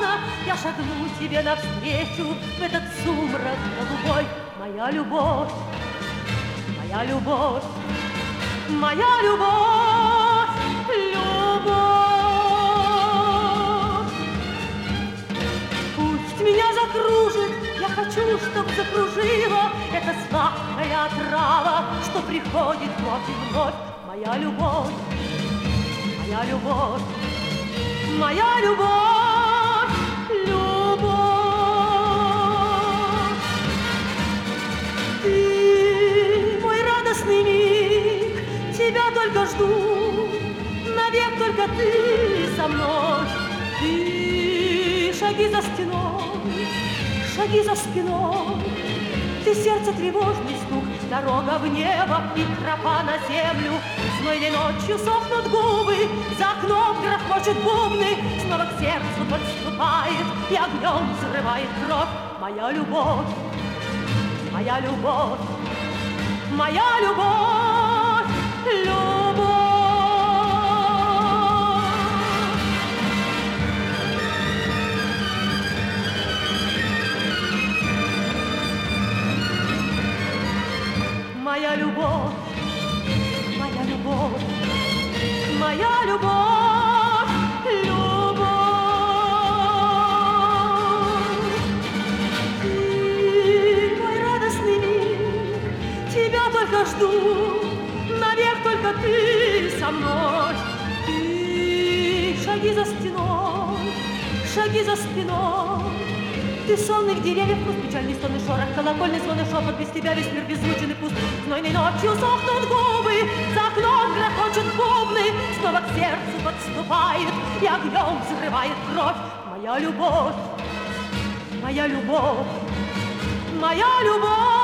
тумана я шагну тебе навстречу в этот сумрак голубой. Моя любовь, моя любовь, моя любовь, любовь. Пусть меня закружит, я хочу, чтоб закружила эта сладкая отрава, что приходит вновь и вновь. Моя любовь, моя любовь, моя любовь, любовь. Ты мой радостный миг, тебя только жду, навек только ты со мной. Ты шаги за стеной, шаги за спиной, ты сердце тревожный стук, дорога в небо и тропа на землю. Знойной ночью сохнут губы, за окном грохочут бубны, снова к сердцу подступает и огнем взрывает кровь. Моя любовь, моя любовь, моя любовь, любовь. Моя любовь, моя любовь, моя любовь, любовь. Ты мой радостный миг, тебя только жду, навек только ты со мной. Ты шаги за стеной, шаги за спиной, ты сонных деревьев, пусть печальный стон и шорох, колокольный звон и шепот, без тебя весь мир беззвучен и пуст. Знойной ночью сохнут губы, за окном грохочут бубны, снова к сердцу подступает и огнем взрывает кровь. Моя любовь, моя любовь, моя любовь.